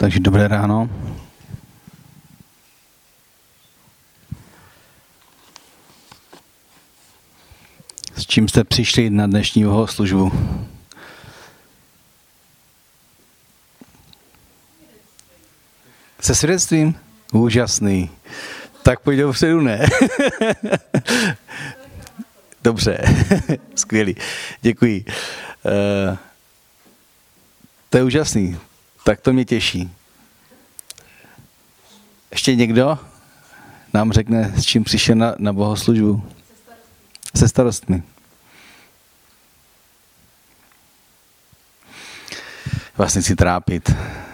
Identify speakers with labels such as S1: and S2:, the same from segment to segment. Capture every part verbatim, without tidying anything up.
S1: Takže dobré ráno. S čím jste přišli na dnešní bohoslužbu? Se svědectvím? Úžasný. Tak pojď dopředu, ne? Dobře, skvělý, děkuji. Uh, to je úžasný, tak to mě těší. Ještě někdo nám řekne, s čím přišel na, na bohoslužbu? Se starostmi. Vás nechci trápit, uh,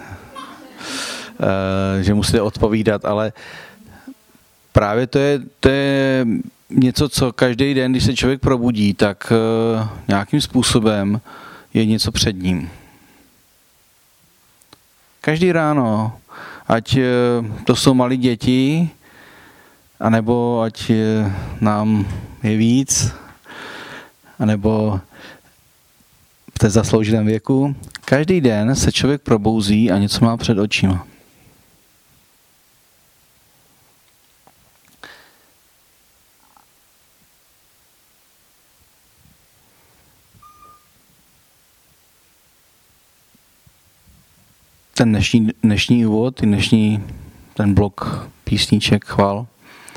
S1: že musíte odpovídat, ale právě to je, to je něco, co každý den, když se člověk probudí, tak uh, nějakým způsobem je něco před ním. Každý ráno, ať uh, to jsou malí děti, anebo ať uh, nám je víc, anebo v té zaslouženém věku, každý den se člověk probouzí a něco má před očima. Ten dnešní, dnešní úvod, dnešní ten blok písniček chval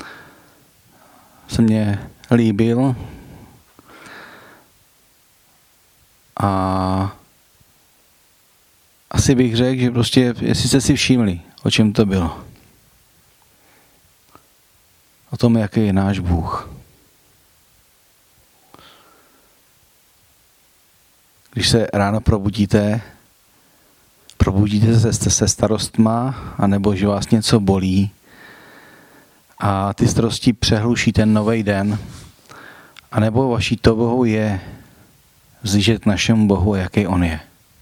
S1: se mně líbil a asi bych řekl, že prostě, jestli jste si všimli, o čem to bylo. O tom, jaký je náš Bůh. Když se ráno probudíte, probudíte se se starostma, anebo že vás něco bolí a ty starosti přehluší ten nový den, anebo vaší touhou je vzlížet k našemu Bohu, jaký on je.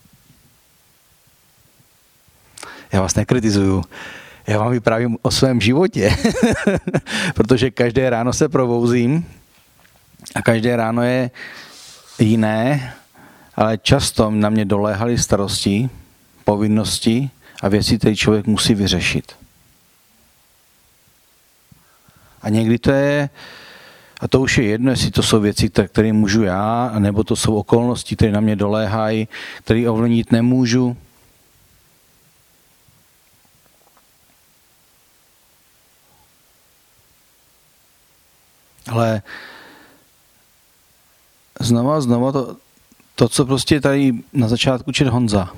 S1: Já vás nekritizuju, já vám vyprávím o svém životě, protože každé ráno se probouzím a každé ráno je jiné, ale často na mě doléhaly starosti, povinnosti a věci, které člověk musí vyřešit. A někdy to je, a to už je jedno, jestli to jsou věci, které můžu já, nebo to jsou okolnosti, které na mě doléhají, které ovlivnit nemůžu. Ale znova a znova to, to, co prostě tady na začátku čet Honza,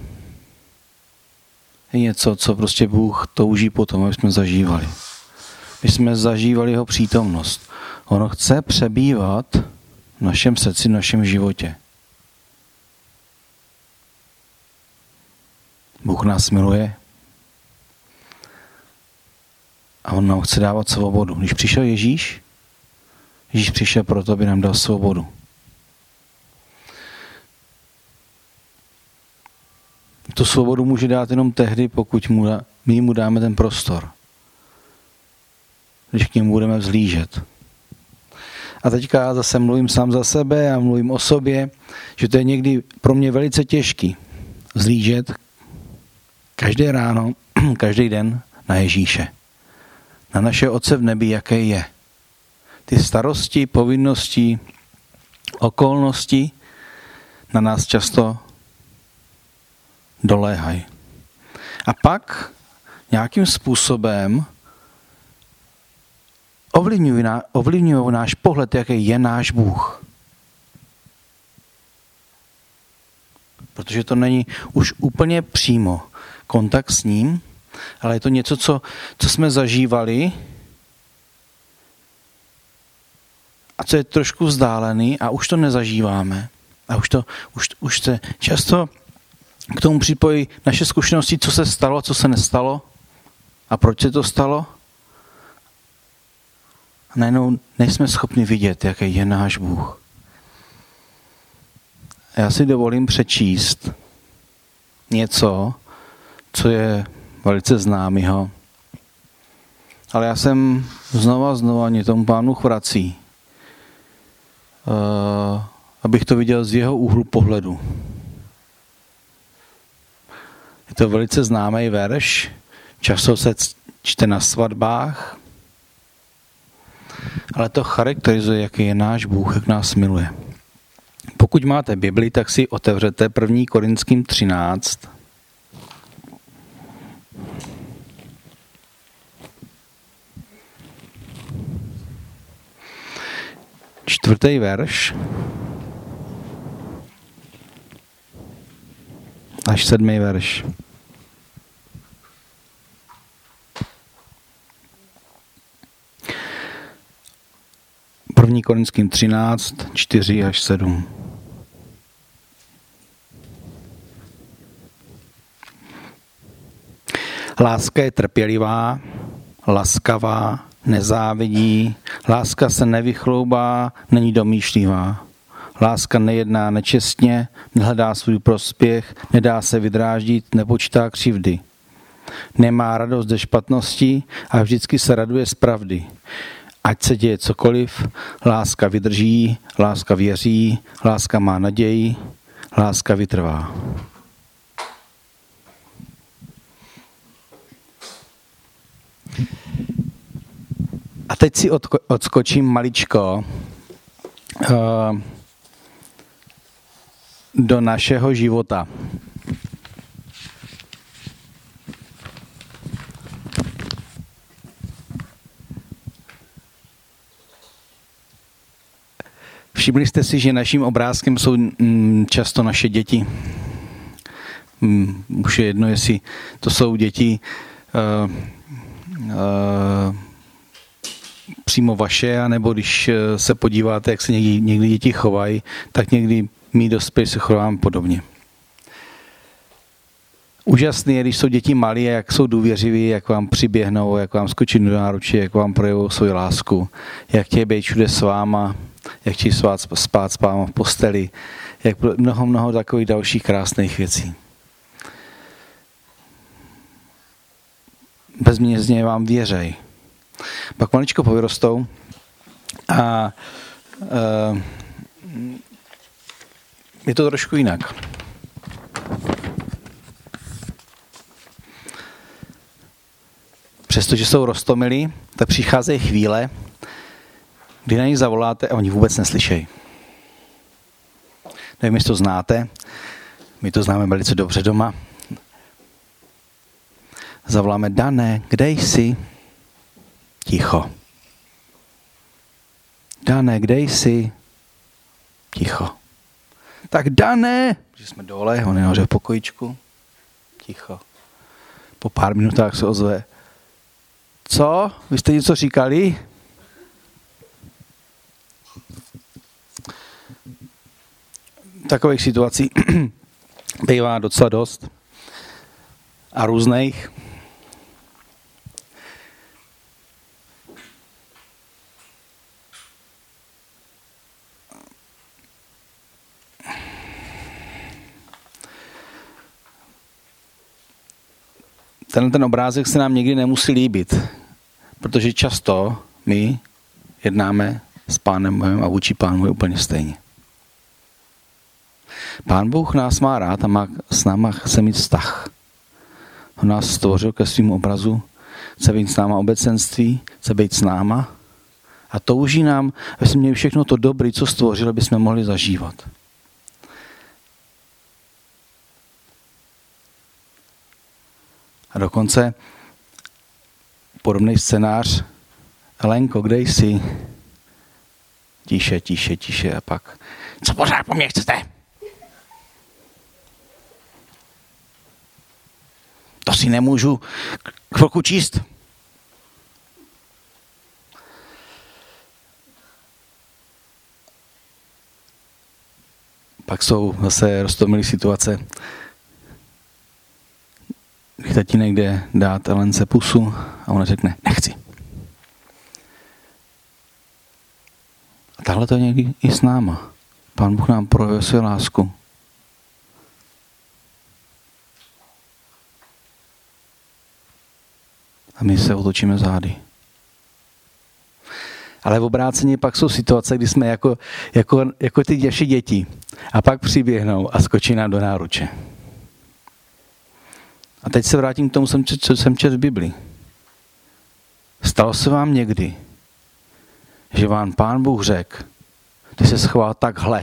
S1: je něco, co prostě Bůh touží potom, aby jsme zažívali. My jsme zažívali jeho přítomnost. Ono chce přebývat v našem srdci, v našem životě. Bůh nás miluje a on nám chce dávat svobodu. Když přišel Ježíš, Ježíš přišel proto, aby nám dal svobodu. Tu svobodu může dát jenom tehdy, pokud mu dá, my mu dáme ten prostor. Když k němu budeme vzlížet. A teďka já zase mluvím sám za sebe a mluvím o sobě, že to je někdy pro mě velice těžký vzlížet každé ráno, každý den na Ježíše. Na naše Otce v nebi, jaké je. Ty starosti, povinnosti, okolnosti na nás často doléhají. A pak nějakým způsobem ovlivňují, ná, ovlivňují náš pohled, jaký je náš Bůh. Protože to není už úplně přímo kontakt s ním, ale je to něco, co, co jsme zažívali a co je trošku vzdálený a už to nezažíváme. A už, to, už, už se často k tomu připojí naše zkušenosti, co se stalo, co se nestalo a proč se to stalo. A najednou nejsme schopni vidět, jaký je náš Bůh. Já si dovolím přečíst něco, co je velice známého. Ale já jsem znova znova mě tomu Pánu vrací, uh, abych to viděl z jeho úhlu pohledu. to velice známý verš, často se čte na svatbách, ale to charakterizuje, jaký je náš Bůh, jak nás miluje. Pokud máte Bibli, tak si otevřete první Korinským třináct. Čtvrtý verš až sedmý verš. první Korinským třináct, čtyři až sedm. Láska je trpělivá, laskavá, nezávidí, láska se nevychloubá, není domýšlivá. Láska nejedná nečestně, nehledá svůj prospěch, nedá se vydráždit, nepočítá křivdy. Nemá radost ze špatnosti a vždycky se raduje z pravdy. Ať se děje cokoliv, láska vydrží, láska věří, láska má naději, láska vytrvá. A teď si odskočím maličko uh, do našeho života. Všimli jste si, že naším obrázkem jsou mm, často naše děti. Mm, už je jedno, jestli to jsou děti uh, uh, přímo vaše, anebo když se podíváte, jak se někdy, někdy děti chovají, tak někdy my dospělí se chováme podobně. Úžasný je, když jsou děti malí, jak jsou důvěřiví, jak vám přiběhnou, jak vám skočí do náručí, jak vám projevou svou lásku, jak chtějí být všude s váma, jak chtějí spát, spát s váma v posteli, jak mnoho, mnoho takových dalších krásných věcí. Bezmězně vám věřej. Pak maličko povyrostou a uh, je to trošku jinak. Přestože jsou roztomilí, tak přicházejí chvíle, kdy na nich zavoláte a oni vůbec neslyšejí. Nevím, jestli to znáte, my to známe velice dobře doma. Zavoláme: Dané, kde jsi? Ticho. Dané, kde jsi? Ticho. Tak Dané, že jsme dole, on je nahoře v pokojičku. Ticho. Po pár minutách se ozve: Co? Vy jste něco říkali? Takových situací bývá docela dost a různých. Tenhle ten obrázek se nám někdy nemusí líbit, protože často my jednáme s Pánem Bohem a vůči Pánu je úplně stejně. Pán Bůh nás má rád a má s náma chce mít vztah. On nás stvořil ke svým obrazu, chce být s náma obecenství, chce být s náma a touží nám, aby jsme měli všechno to dobré, co stvořil, aby jsme mohli zažívat. A dokonce podobný scénář: Elenko, kde jsi? Tiše, tiše, tiše a pak: Co pořád po mně chcete? To si nemůžu chvilku číst. Pak jsou zase roztomilé situace, když tatínek jde dát Elence pusu a ona řekne: Nechci. A tahle to je někdy i s náma. Pán Bůh nám projevuje svou lásku. A my se otočíme zády. Ale v obráceně pak jsou situace, kdy jsme jako, jako, jako ty naše děti. A pak přiběhnou a skočí nám do náruče. A teď se vrátím k tomu, co jsem četl v Biblii. Stalo se vám někdy, že vám Pán Bůh řekl, ty se schoval takhle,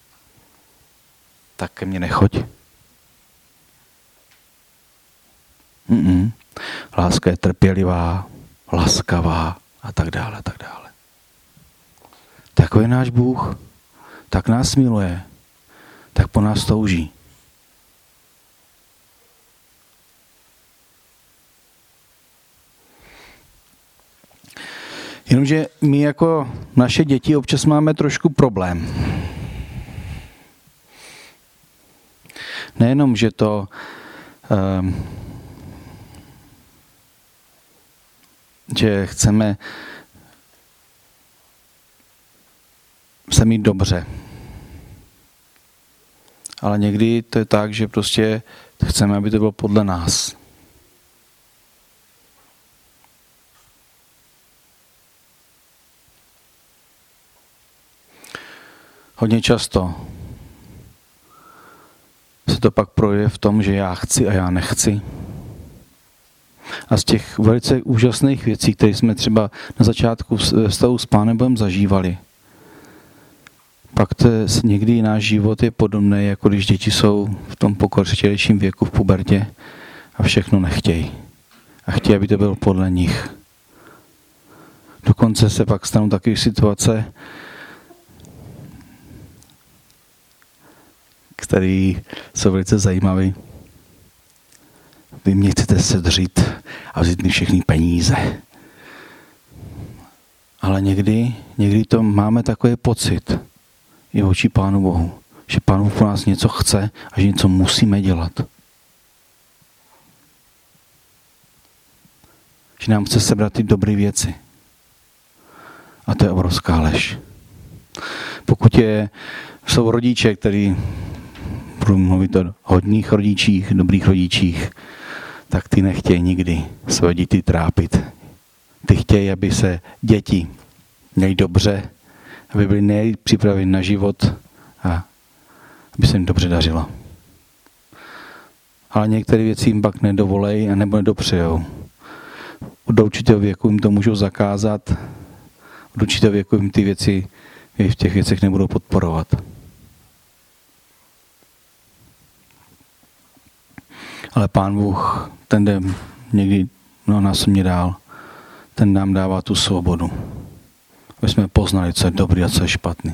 S1: tak ke mně nechoď. Mm-mm. Láska je trpělivá, laskavá a tak dále, a tak dále. Takový je náš Bůh, tak nás miluje, tak po nás touží. Jenomže my jako naše děti občas máme trošku problém. Nejenom, že to um, že chceme se mít dobře. Ale někdy to je tak, že prostě chceme, aby to bylo podle nás. Hodně často se to pak projeví v tom, že já chci a já nechci. A z těch velice úžasných věcí, které jsme třeba na začátku vztahu s Pánem Bohem zažívali, pak to je, někdy náš život je podobný, jako když děti jsou v tom pokročilejším věku v pubertě a všechno nechtějí. A chtějí, aby to bylo podle nich. Dokonce se pak stanou takové situace, které jsou velice zajímavé. Vy mě chcete sedřít a vzít mi všechny peníze. Ale někdy, někdy to máme takový pocit i oči Pánu Bohu, že Pán Bůh po nás něco chce a že něco musíme dělat. Že nám chce sebrat ty dobré věci. A to je obrovská lež. Pokud je, jsou rodiče, který budu mluvit o hodných rodičích, dobrých rodičích, tak ty nechtějí nikdy své děti trápit. Ty chtějí, aby se děti měly dobře, aby byly nejpřipraveny na život a aby se jim dobře dařilo. Ale některé věci jim pak nedovolejí a nebo nedopřejou. Od určitého věku jim to můžou zakázat, od určitého věku jim ty věci v těch věcech nebudou podporovat. Ale Pán Bůh, ten jde někdy no, násobně dál, ten nám dává tu svobodu. Aby jsme poznali, co je dobrý a co je špatný.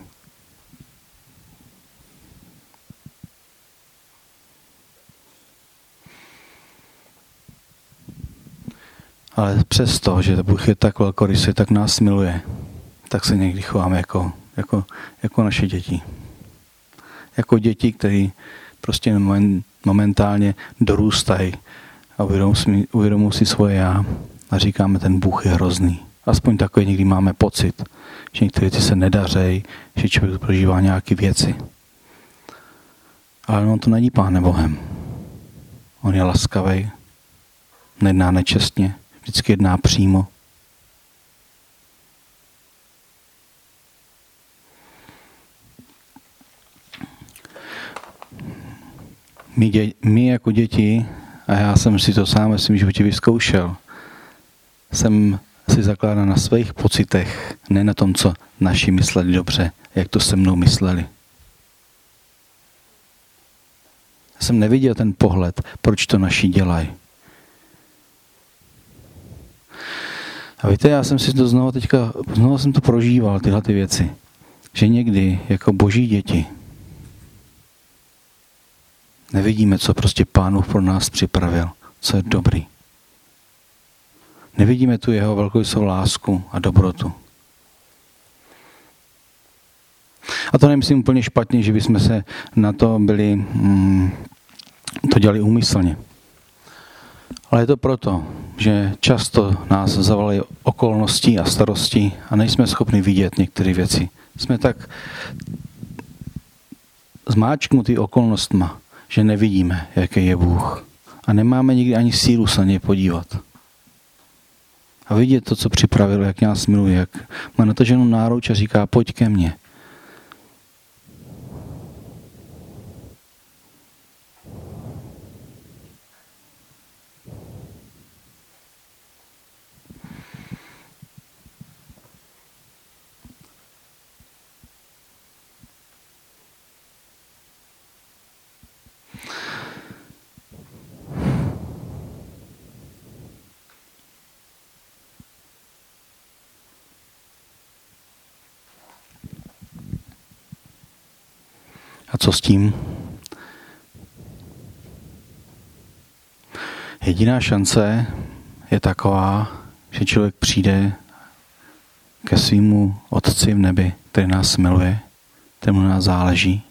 S1: Ale přesto, že Bůh je tak velkorysý, tak nás miluje, tak se někdy chováme jako, jako, jako naše děti. Jako děti, které prostě momentálně dorůstají a uvědomují si svoje já a říkáme, ten Bůh je hrozný. Aspoň takový někdy máme pocit, že některé věci se nedařejí, že člověk prožívá nějaké věci. Ale on to není Pánem Bohem. On je laskavý, nejedná nečestně, vždycky jedná přímo. My, dě, my jako děti, a já jsem si to sám ve svém životě vyzkoušel, jsem si zakládal na svých pocitech, ne na tom, co naši mysleli dobře, jak to se mnou mysleli. Já jsem neviděl ten pohled, proč to naši dělají. A víte, já jsem si to znovu teďka, znovu jsem to prožíval, tyhle ty věci. Že někdy, jako boží děti, nevidíme, co prostě Pán Bůh pro nás připravil, co je dobrý. Nevidíme tu jeho velkou lásku a dobrotu. A to nemyslím úplně špatně, že bychom se na to byli, mm, to dělali úmyslně. Ale je to proto, že často nás zavalají okolnosti a starosti a nejsme schopni vidět některé věci. Jsme tak zmáčknutí okolnostma, že nevidíme, jaký je Bůh. A nemáme nikdy ani sílu se na něj podívat. A vidět to, co připravil, jak nás miluje, jak má nataženou náruč a říká, pojď ke mně. A co s tím? Jediná šance je taková, že člověk přijde ke svýmu Otci v nebi, který nás miluje, kterému nás záleží,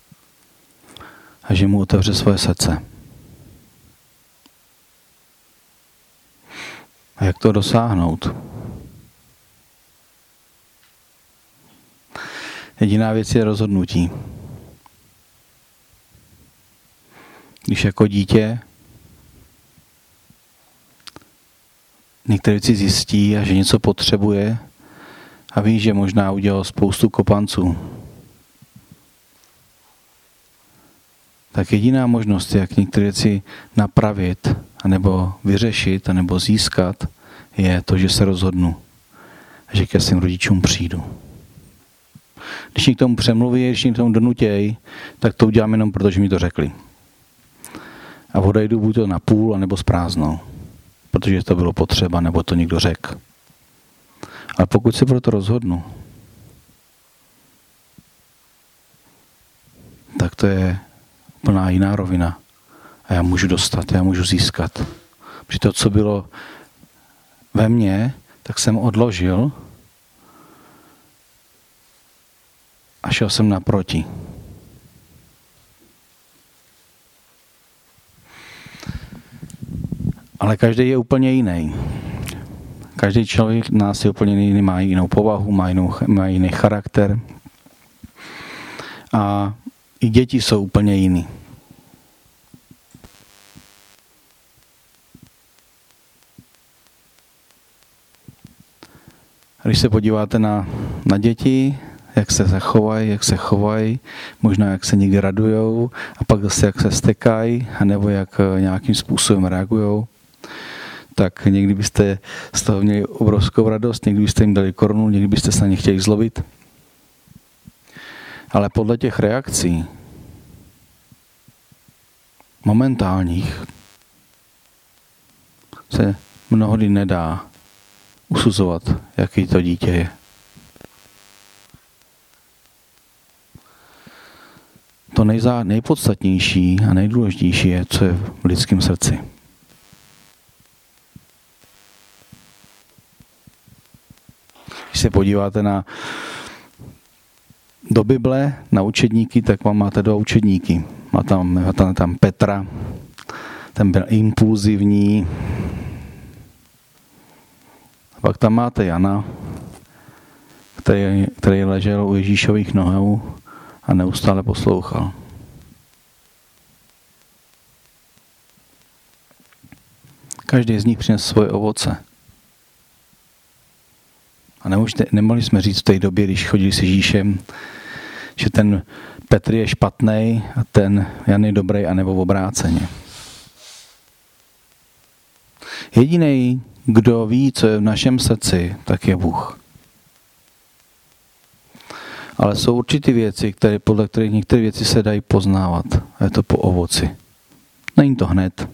S1: a že mu otevře svoje srdce. A jak to dosáhnout? Jediná věc je rozhodnutí. Když jako dítě některé věci zjistí a že něco potřebuje a ví, že možná udělal spoustu kopanců, tak jediná možnost, jak některé věci napravit, anebo vyřešit, anebo získat, je to, že se rozhodnu a že ke svým rodičům přijdu. Když mě k tomu přemluví, když mě k tomu donutěj, tak to udělám jenom proto, že mi to řekli. A odejdu buď to na půl, anebo s prázdnou, protože to bylo potřeba, nebo to někdo řekl. Ale pokud se pro to rozhodnu, tak to je plná jiná rovina. A já můžu dostat, já můžu získat. Protože to, co bylo ve mně, tak jsem odložil a šel jsem naproti. Ale každý je úplně jiný. Každý člověk nás je úplně jiný, má jinou povahu, má, jinou, má jiný charakter. A i děti jsou úplně jiný. Když se podíváte na, na děti, jak se zachovají, jak se chovají, možná jak se někdy radujou, a pak zase jak se stekají, anebo jak nějakým způsobem reagujou, tak někdy byste z toho měli obrovskou radost, někdy byste jim dali korunu, někdy byste se na ně chtěli zlobit. Ale podle těch reakcí momentálních se mnohdy nedá usuzovat, jaký to dítě je. To nejzá, nejpodstatnější a nejdůležitější je, co je v lidském srdci. Když se podíváte na do Bible, na učedníky, tak vám máte dva učedníky. Má tam, má tam, tam Petra, ten byl impulzivní. Pak tam máte Jana, který, který ležel u Ježíšových nohou a neustále poslouchal. Každý z nich přinesl svoje ovoce. A nemůžete, nemohli jsme říct v té době, když chodili s Ježíšem, že ten Petr je špatný a ten Jan je dobrý, anebo obráceně. Jedinej, kdo ví, co je v našem srdci, tak je Bůh. Ale jsou určité věci, které, podle kterých některé věci se dají poznávat. A je to po ovoci. Není to hned.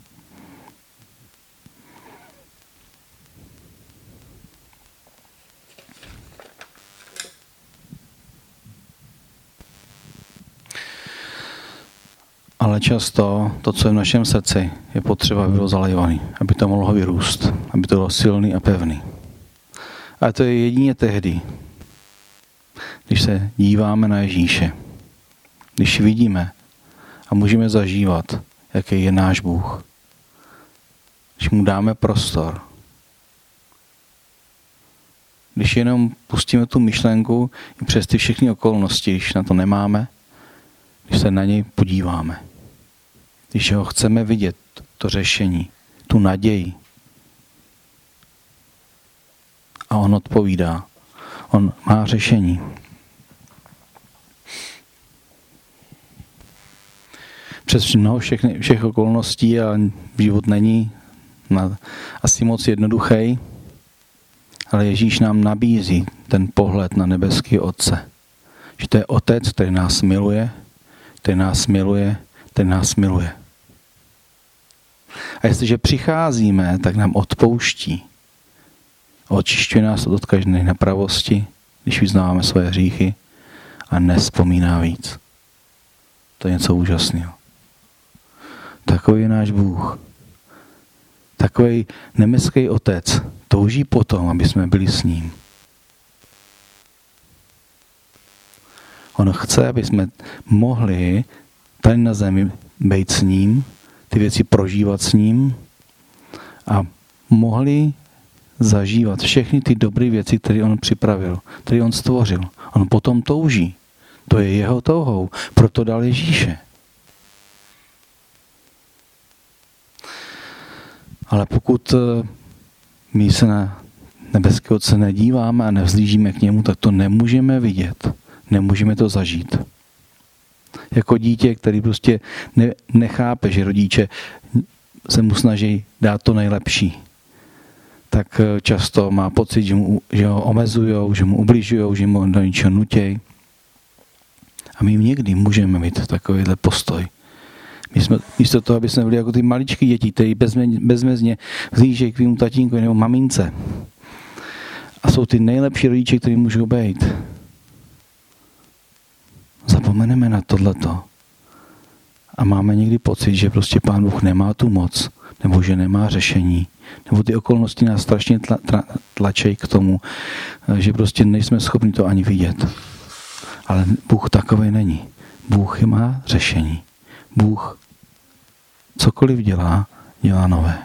S1: Ale často to, co je v našem srdci, je potřeba, aby bylo zalejvaný, aby to mohlo vyrůst, aby to bylo silný a pevný. A to je jedině tehdy, když se díváme na Ježíše, když vidíme a můžeme zažívat, jaký je náš Bůh, když mu dáme prostor, když jenom pustíme tu myšlenku i přes ty všechny okolnosti, když na to nemáme, když se na něj podíváme. Když ho chceme vidět, to řešení, tu naději. A on odpovídá. On má řešení. Přes mnoho všech, všech okolností a život není na, asi moc jednoduchý, ale Ježíš nám nabízí ten pohled na nebeský Otce. Že to je Otec, který nás miluje, který nás miluje, který nás miluje. A jestliže přicházíme, tak nám odpouští. Očišťuje nás od každé nepravosti, když vyznáváme svoje hříchy a nevzpomíná víc. To je něco úžasného. Takový je náš Bůh. Takový nebeský Otec touží potom, aby jsme byli s ním. On chce, aby jsme mohli tady na zemi být s ním, ty věci prožívat s ním a mohli zažívat všechny ty dobré věci, které on připravil, které on stvořil. On potom touží. To je jeho touhou. Proto dal Ježíše. Ale pokud my se na nebeského Otce nedíváme a nevzlížíme k němu, tak to nemůžeme vidět. Nemůžeme to zažít. Jako dítě, který prostě ne, nechápe, že rodiče se mu snaží dát to nejlepší, tak často má pocit, že, mu, že ho omezujou, že mu ubližujou, že mu do něčeho nutějí. A my někdy můžeme mít takovýhle postoj. My jsme, místo toho, aby jsme byli jako ty maličky děti, kteří bezmezně vzlížejí k svým tatínkovi nebo mamince. A jsou ty nejlepší rodiče, kteří můžou být. Zapomeneme na tohleto. A máme někdy pocit, že prostě Pán Bůh nemá tu moc, nebo že nemá řešení, nebo ty okolnosti nás strašně tla, tla, tlačejí k tomu, že prostě nejsme schopni to ani vidět. Ale Bůh takový není. Bůh má řešení. Bůh cokoliv dělá, dělá nové.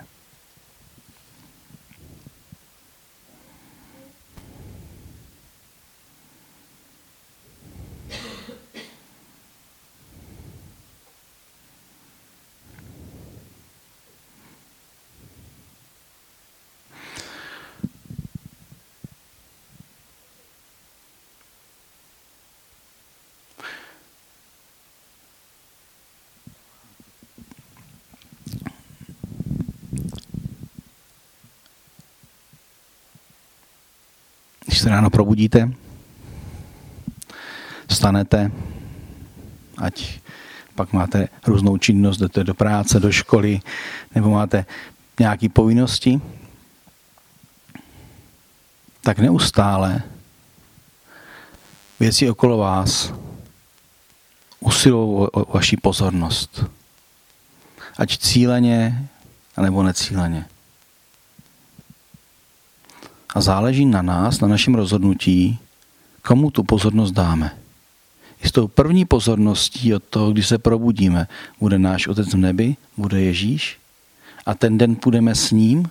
S1: Když se ráno probudíte, vstanete, ať pak máte různou činnost, jdete do práce, do školy, nebo máte nějaké povinnosti, tak neustále věci okolo vás usilují o vaši pozornost. Ať cíleně, anebo necíleně. A záleží na nás, na našem rozhodnutí, komu tu pozornost dáme. I s tou první pozorností od toho, když se probudíme, bude náš Otec v nebi, bude Ježíš a ten den půjdeme s ním.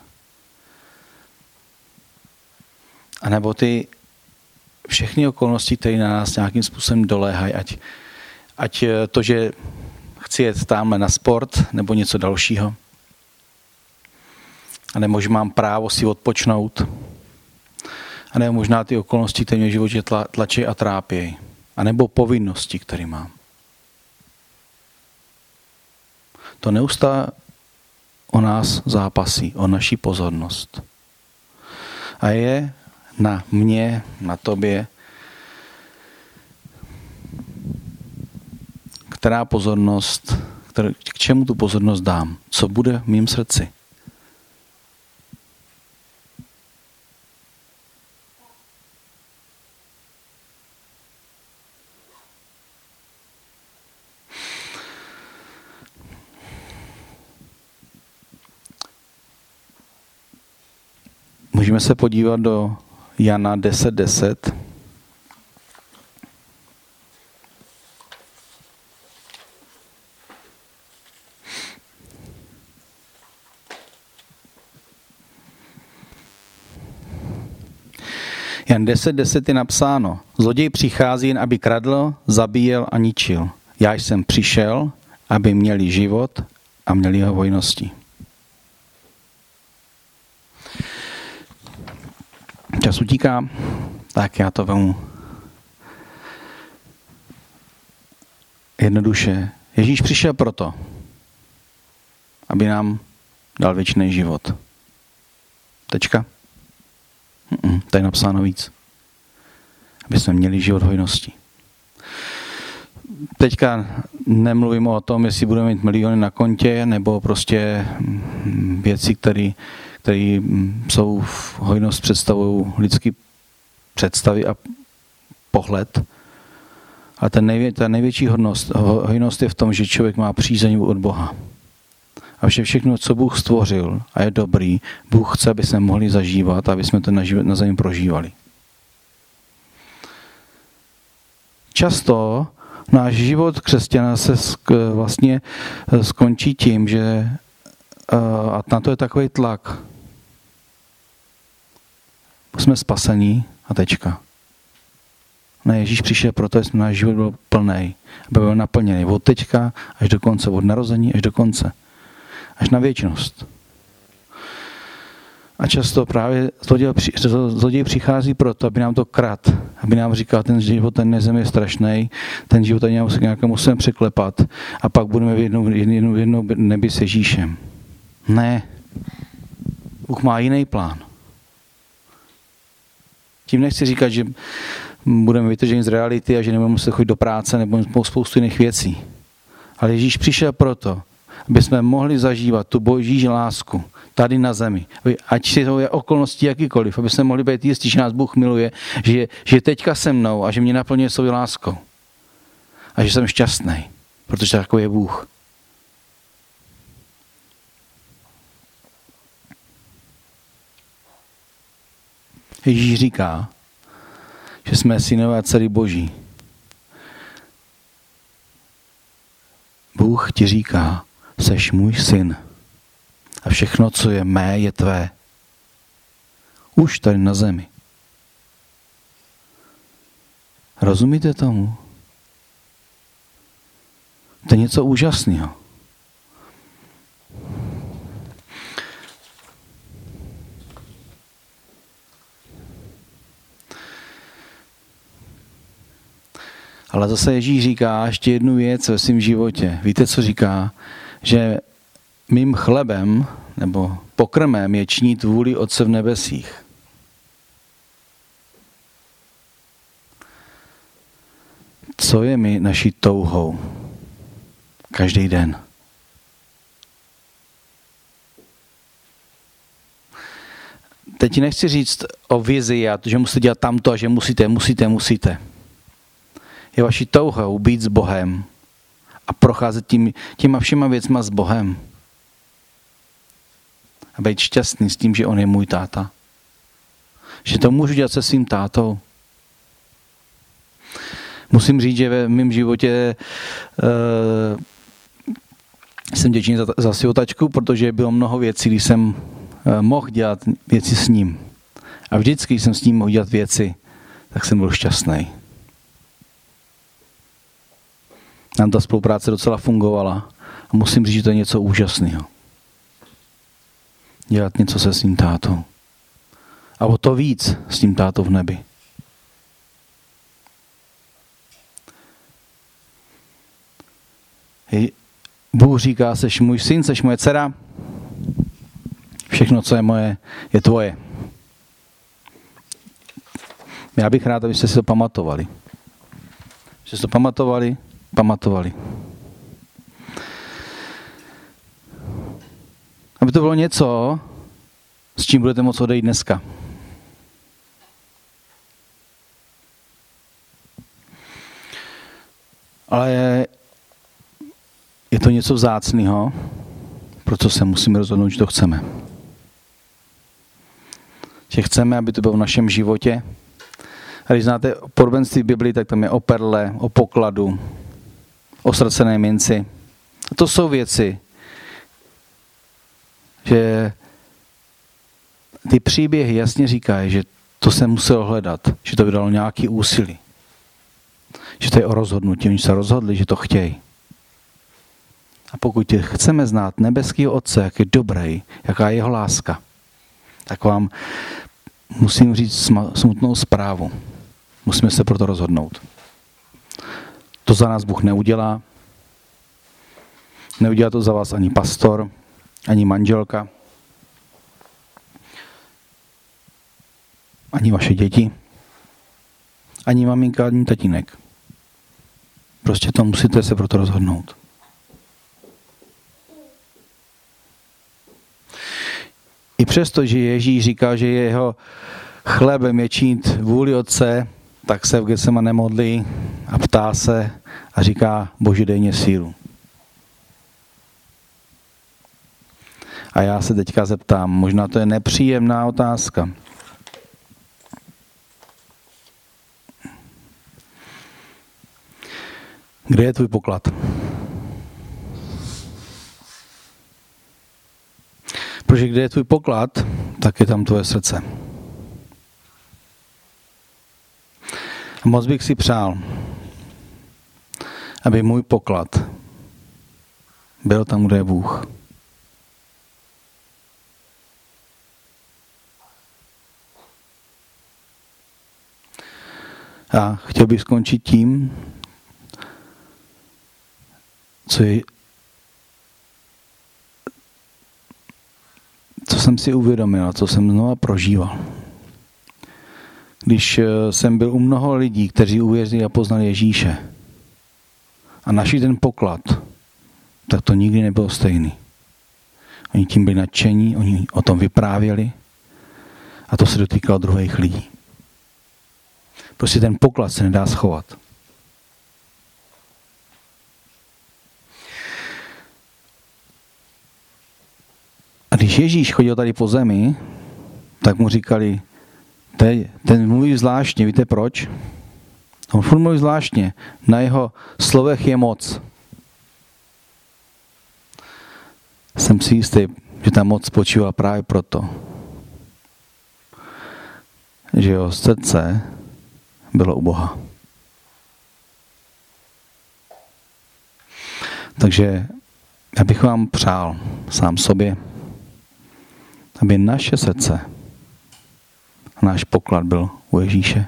S1: A nebo ty všechny okolnosti, které na nás nějakým způsobem doléhají, ať, ať to, že chci jet tamhle na sport nebo něco dalšího, a nebo že mám právo si odpočnout, a nebo možná ty okolnosti, které mě v životě tla, tlačí a trápějí. A nebo povinnosti, které mám. To neustále o nás zápasí, o naši pozornost. A je na mě, na tobě, která pozornost, který, k čemu tu pozornost dám, co bude v mém srdci. Můžeme se podívat do Jana deset deset. Jan deset deset je napsáno: Zloděj přichází jen, aby kradl, zabíjel a ničil. Já jsem přišel, aby měli život a měli ho v hojnosti. Čas utíká, tak já to vemu jednoduše. Ježíš přišel proto, aby nám dal věčný život. Tečka. Mm-mm, tady je napsáno víc. Aby jsme měli život v hojnosti. Teďka nemluvím o tom, jestli budeme mít miliony na kontě, nebo prostě věci, které které jsou v hojnost, představují lidský představy a pohled. A ten nejvě, ta největší hodnost, hojnost je v tom, že člověk má přízeň od Boha. A vše všechno, co Bůh stvořil a je dobrý, Bůh chce, aby jsme mohli zažívat, aby jsme to na, život, na zemi prožívali. Často náš život křesťana se sk- vlastně skončí tím, že a na to je takový tlak. Jsme spasení a tečka. Ne, Ježíš přišel proto, aby náš život byl plný, aby byl naplněný od teďka až do konce, od narození až do konce. Až na věčnost. A často právě zloděj přichází proto, aby nám to krat, aby nám říkal, ten život ten zem je strašný, ten život ten nějak musíme překlepat a pak budeme v jednou, jednou, jednou nebi s Ježíšem. Ne. Bůh má jiný plán. Tím nechci říkat, že budeme vytrženi z reality a že nebudeme muset chodit do práce nebo spoustu jiných věcí. Ale Ježíš přišel proto, aby jsme mohli zažívat tu boží lásku tady na zemi. Ať si to je okolnosti jakýkoliv, aby jsme mohli být jistí, že nás Bůh miluje, že, že teďka se mnou a že mě naplňuje svou láskou. A že jsem šťastný, protože takový je Bůh. Ježíš říká, že jsme synové a dcery Boží. Bůh ti říká, seš můj syn a všechno, co je mé, je tvé. Už tady na zemi. Rozumíte tomu? To je něco úžasného. Ale zase Ježíš říká ještě jednu věc ve svém životě. Víte, co říká? Že mým chlebem nebo pokrmem je činit vůli Otce v nebesích. Co je mi naší touhou? Každý den. Teď nechci říct o vizi, že musíte dělat tamto a že musíte, musíte, musíte. Je vaší touhou být s Bohem a procházet tím, těma všema věcma s Bohem. A být šťastný s tím, že on je můj táta. Že to můžu dělat se svým tátou. Musím říct, že ve mém životě uh, jsem vděčný za, za světačku, protože bylo mnoho věcí, když jsem uh, mohl dělat věci s ním. A vždycky, když jsem s ním mohl dělat věci, tak jsem byl šťastný. Nám ta spolupráce docela fungovala. A musím říct, že to je něco úžasného. Dělat něco se svým tátou. A o to víc s tím tátou v nebi. Bůh říká, seš můj syn, seš moje dcera. Všechno, co je moje, je tvoje. Já bych rád, abyste si to pamatovali. Že si to pamatovali, pamatovali. Aby to bylo něco, s čím budete moct odejít dneska. Ale je to něco vzácného, pro co se musíme rozhodnout, že to chceme. Že chceme, aby to bylo v našem životě. A když znáte podobenství Biblii, tak tam je o perle, o pokladu, o ztracené minci. A to jsou věci, že ty příběhy jasně říkají, že to se muselo hledat, že to vydalo nějaký úsilí. Že to je o rozhodnutí, oni se rozhodli, že to chtějí. A pokud chceme znát nebeského Otce, jak je dobrý, jaká je jeho láska, tak vám musím říct smutnou zprávu. Musíme se proto rozhodnout. To za nás Bůh neudělá. Neudělá to za vás ani pastor, ani manželka, ani vaše děti, ani maminka, ani tatínek. Prostě to musíte se proto rozhodnout. I přesto, že Ježíš říká, že jeho chlebem je činit vůli Otce, tak se v Getsemane modlí a ptá se a říká: Bože, dej mě sílu. A já se teďka zeptám, možná to je nepříjemná otázka. Kde je tvůj poklad? Protože kde je tvůj poklad, tak je tam tvoje srdce. A moc bych si přál, aby můj poklad byl tam, kde je Bůh. A chtěl bych skončit tím, co je, co jsem si uvědomil a co jsem znova prožíval. Když jsem byl u mnoho lidí, kteří uvěřili a poznali Ježíše a našli ten poklad, tak to nikdy nebylo stejný. Oni tím byli nadšení, oni o tom vyprávěli a to se dotýkalo druhých lidí. Prostě ten poklad se nedá schovat. A když Ježíš chodil tady po zemi, tak mu říkali, ten mluví zvláštně, víte proč? On furt mluví zvláštně, na jeho slovech je moc. Jsem si jistý, že ta moc spočívala právě proto, že jeho srdce bylo u Boha. Takže já bych vám přál sám sobě, aby naše srdce a náš poklad byl u Ježíše.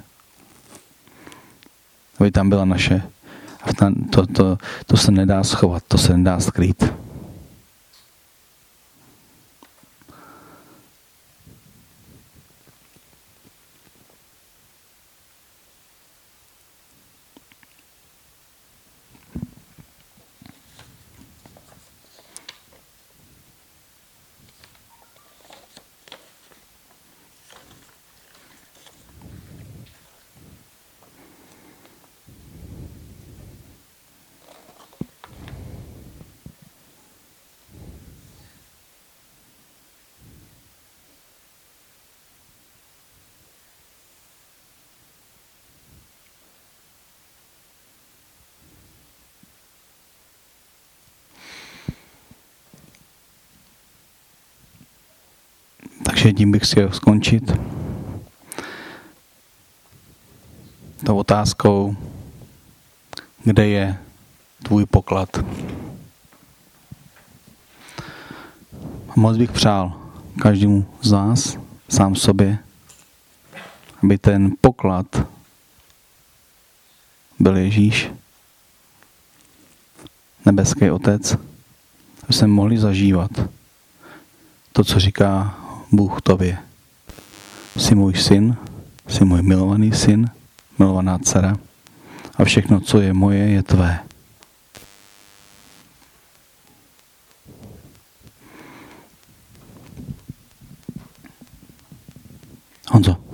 S1: Aby tam byla naše. To, to, to se nedá schovat, to se nedá skrýt. Takže tím bych si skončit tou otázkou, kde je tvůj poklad. Moc bych přál každému z nás, sám sobě, aby ten poklad byl Ježíš, nebeský Otec, aby jsme mohli zažívat to, co říká Bůh tobě. Jsi můj syn, jsi můj milovaný syn, milovaná dcera a všechno, co je moje, je tvé. Honzo.